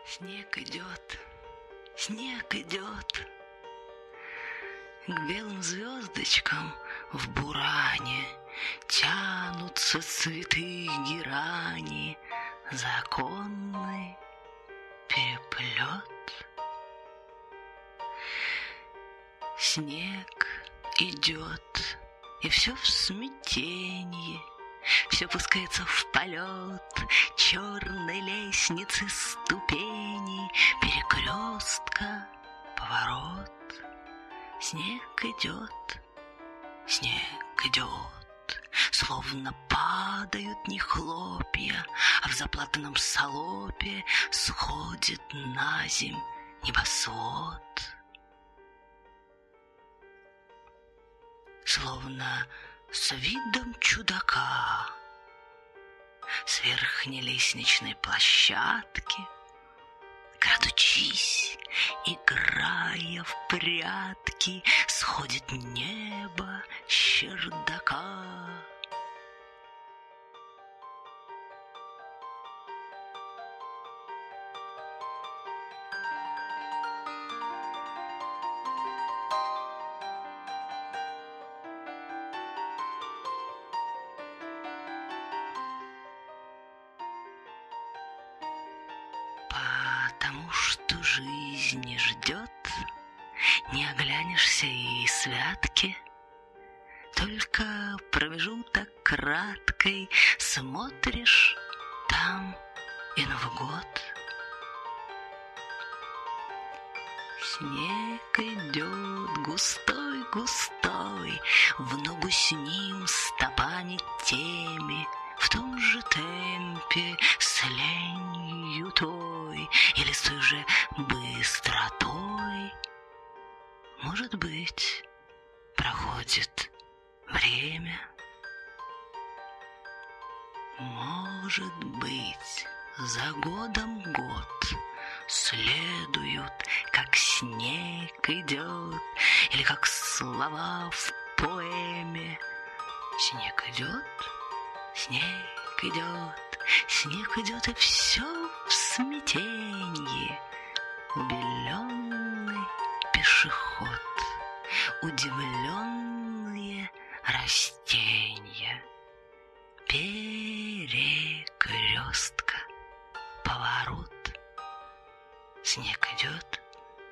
Снег идет к белым звездочкам в буране, тянутся цветы герани, законный переплет. Снег идет, и все в смятении, все пускается в полет черной лестницы ступеней, перекрестка, поворот. Снег идет, словно падают не хлопья, а в заплатанном салопе сходит на земь небосвод. Словно с видом чудака с верхней лестничной площадки, крадучись, играя в прятки, сходит небо с чердака. Потому что жизнь не ждет, не оглянешься и святки, только промежуток краткой смотришь там и Новый год. Снег идет густой, в ногу с ним стопами теми, в том же темпе с ленью той или с той же быстротой. Может быть, проходит время. Может быть, за годом год следуют, как снег идет, или как слова в поэме. Снег идет, и все в смятенье. Убеленный пешеход, удивленные растения, перекрестка, поворот. Снег идет,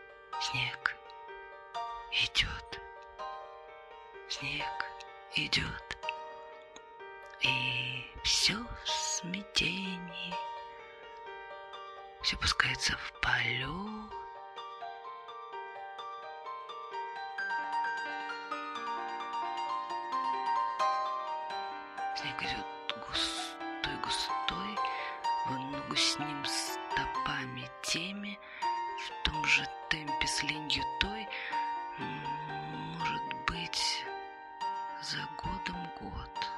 и все в смятении, все пускается в полет. Снег идет густой, в ногу с ним стопами теми, в том же темпе с ленью той. Может быть, за годом год.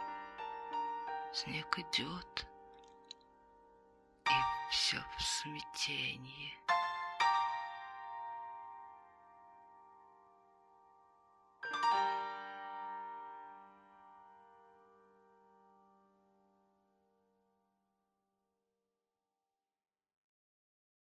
Снег идет, и все в смятении.